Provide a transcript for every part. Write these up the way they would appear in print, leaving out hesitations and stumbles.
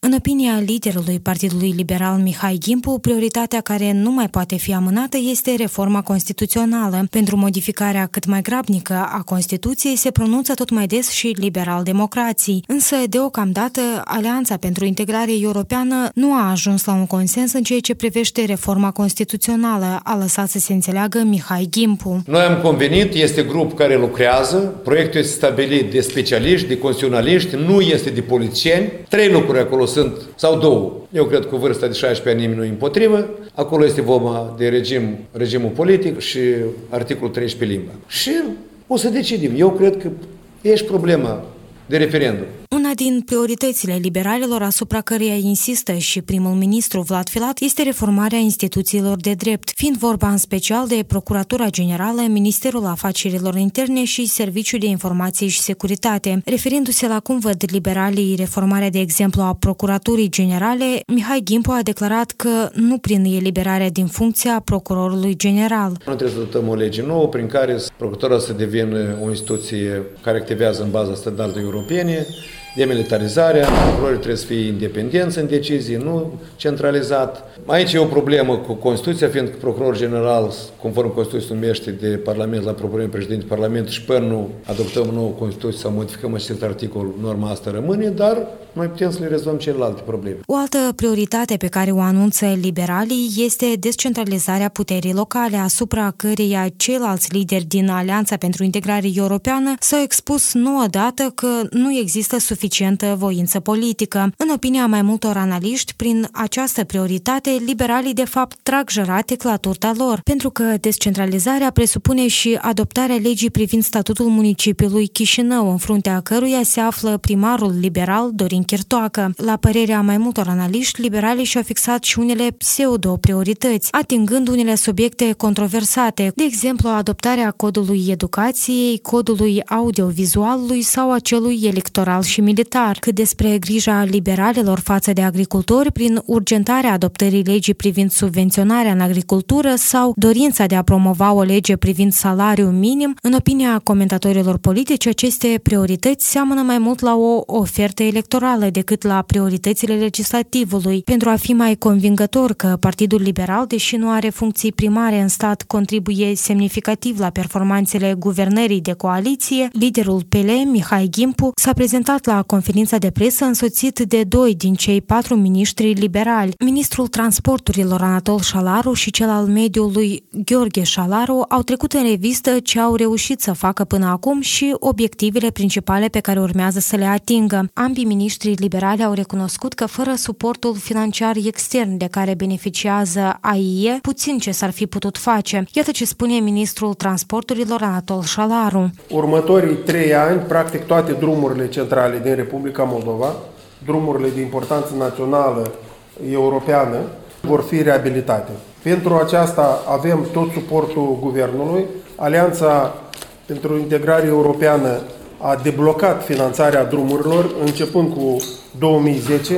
În opinia liderului Partidului Liberal Mihai Gimpu, prioritatea care nu mai poate fi amânată este reforma constituțională. Pentru modificarea cât mai grabnică a Constituției se pronunță tot mai des și liberal-democrații. Însă, deocamdată, Alianța pentru Integrare Europeană nu a ajuns la un consens în ceea ce privește reforma constituțională, a lăsat să se înțeleagă Mihai Gimpu. Noi am convenit, este grup care lucrează, proiectul este stabilit de specialiști, de constituționaliști, nu este de politicieni. 3 lucruri acolo sunt, sau 2. Eu cred că cu vârsta de 16 ani nimeni nu e împotrivă. Acolo este vorba de regimul politic și articolul 13 limba. Și o să decidem. Eu cred că e și problema de referendum. Una din prioritățile liberalilor asupra căreia insistă și primul ministru Vlad Filat este reformarea instituțiilor de drept, fiind vorba în special de Procuratura Generală, Ministerul Afacerilor Interne și Serviciul de Informație și Securitate. Referindu-se la cum văd liberalii reformarea, de exemplu, a Procuraturii Generale, Mihai Gimpu a declarat că nu prin eliberarea din funcția procurorului general. Nu trebuie să dotăm o lege nouă prin care procuratura să devină o instituție care activează în baza standardelor europene, demilitarizarea, procurorii trebuie să fie independenți în decizii, nu centralizat. Aici e o problemă cu Constituția, fiindcă procurorul general, conform Constituției, numește de Parlament la propunerea președintului Parlamentului și până nu adoptăm o nouă Constituție sau modificăm acest articol, norma asta rămâne, dar noi putem să le rezolvăm celelalte probleme. O altă prioritate pe care o anunță liberalii este descentralizarea puterii locale, asupra căreia ceilalți lideri din Alianța pentru Integrare Europeană s-au expus nu odată că nu există suficientă voință politică. În opinia mai multor analiști, prin această prioritate, liberalii de fapt trag jărate la turta lor, pentru că descentralizarea presupune și adoptarea legii privind statutul municipiului Chișinău, în fruntea căruia se află primarul liberal Dorin Chirtoacă. La părerea mai multor analiști, liberalii și-au fixat și unele pseudo-priorități, atingând unele subiecte controversate, de exemplu adoptarea codului educației, codului audiovizualului sau a celui electoral și militar. Cât despre grija liberalilor față de agricultori prin urgentarea adoptării legii privind subvenționarea în agricultură sau dorința de a promova o lege privind salariul minim, în opinia comentatorilor politici, aceste priorități seamănă mai mult la o ofertă electorală decât la prioritățile legislativului. Pentru a fi mai convingător că Partidul Liberal, deși nu are funcții primare în stat, contribuie semnificativ la performanțele guvernării de coaliție, liderul PL, Mihai Gimpu, s-a prezentat la conferința de presă însoțit de 2 din cei 4 miniștri liberali. Ministrul Transporturilor Anatol Șalaru și cel al mediului Gheorghe Șalaru au trecut în revistă ce au reușit să facă până acum și obiectivele principale pe care urmează să le atingă. Ambii miniștri liberali au recunoscut că fără suportul financiar extern de care beneficiază AIE, puțin ce s-ar fi putut face. Iată ce spune ministrul Transporturilor Anatol Șalaru. Următorii 3 ani, practic toate drumurile centrale din Republica Moldova, drumurile de importanță națională, europeană, vor fi reabilitate. Pentru aceasta avem tot suportul guvernului. Alianța pentru Integrare Europeană a deblocat finanțarea drumurilor începând cu 2010.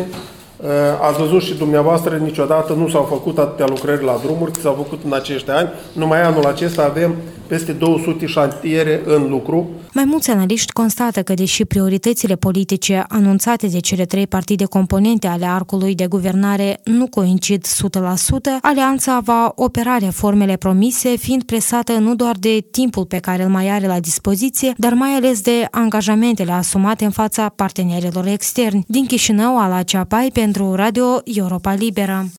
Ați văzut și dumneavoastră, niciodată nu s-au făcut atâtea lucrări la drumuri cât s-au făcut în acești ani. Numai anul acesta avem peste 200 șantiere în lucru. Mai mulți analiști constată că, deși prioritățile politice anunțate de cele 3 partide componente ale arcului de guvernare nu coincid 100%, Alianța va opera reformele promise, fiind presată nu doar de timpul pe care îl mai are la dispoziție, dar mai ales de angajamentele asumate în fața partenerilor externi. Din Chișinău, Ala Ceapai, pentru Radio Europa Liberă.